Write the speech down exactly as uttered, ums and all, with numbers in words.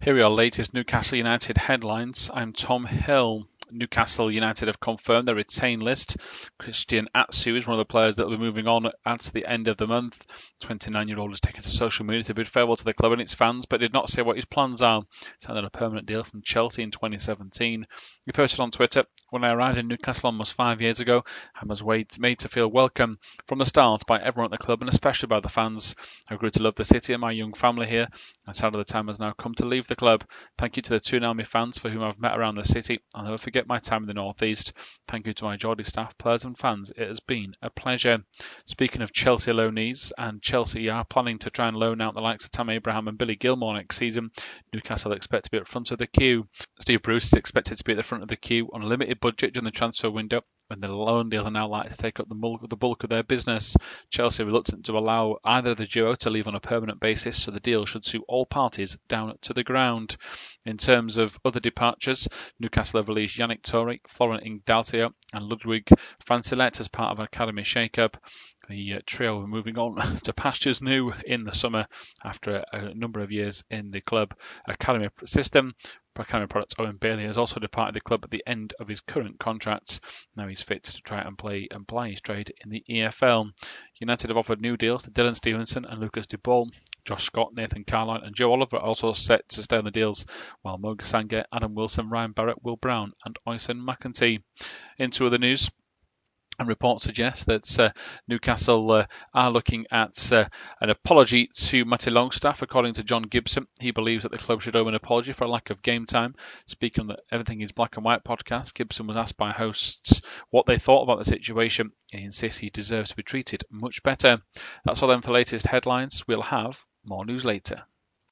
Here are our latest Newcastle United headlines. I'm Tom Hill. Newcastle United have confirmed their retain list. Christian Atsu is one of the players that will be moving on at the end of the month. twenty-nine-year-old has taken to social media to bid farewell to the club and its fans, but did not say what his plans are. Signed on a permanent deal from Chelsea in twenty seventeen. He posted on Twitter, "When I arrived in Newcastle almost five years ago, I was made to feel welcome from the start by everyone at the club and especially by the fans. I grew to love the city and my young family here, and sadly the time has now come to leave the club. Thank you to the Toon Army fans for whom I've met around the city. I'll never forget my time in the North East. Thank you to my Geordie staff, players and fans. It has been a pleasure." Speaking of Chelsea loanees, and Chelsea are planning to try and loan out the likes of Tam Abraham and Billy Gilmore next season, Newcastle expect to be at the front of the queue. Steve Bruce is expected to be at the front of the queue on a limited budget during the transfer window, when the loan deals are now likely to take up the bulk, the bulk of their business. Chelsea are reluctant to allow either of the duo to leave on a permanent basis, so the deal should suit all parties down to the ground. In terms of other departures, Newcastle have released Yannick Torre, Florent Igdalcio and Ludwig Francelet as part of an academy shake-up. The uh, trio are moving on to pastures new in the summer after a, a number of years in the club academy system. Academy product Owen Bailey has also departed the club at the end of his current contract. Now he's fit to try and play and ply his trade in the E F L. United have offered new deals to Dylan Stevenson and Lucas De Paul. Josh Scott, Nathan Carline and Joe Oliver are also set to stay on the deals, while Mo Sange, Adam Wilson, Ryan Barrett, Will Brown and Oyson McEntee. Into other news, and reports suggest that uh, Newcastle uh, are looking at uh, an apology to Matty Longstaff. According to John Gibson, he believes that the club should owe an apology for a lack of game time. Speaking on the Everything is Black and White podcast, Gibson was asked by hosts what they thought about the situation. He insists he deserves to be treated much better. That's all then for latest headlines. We'll have more news later.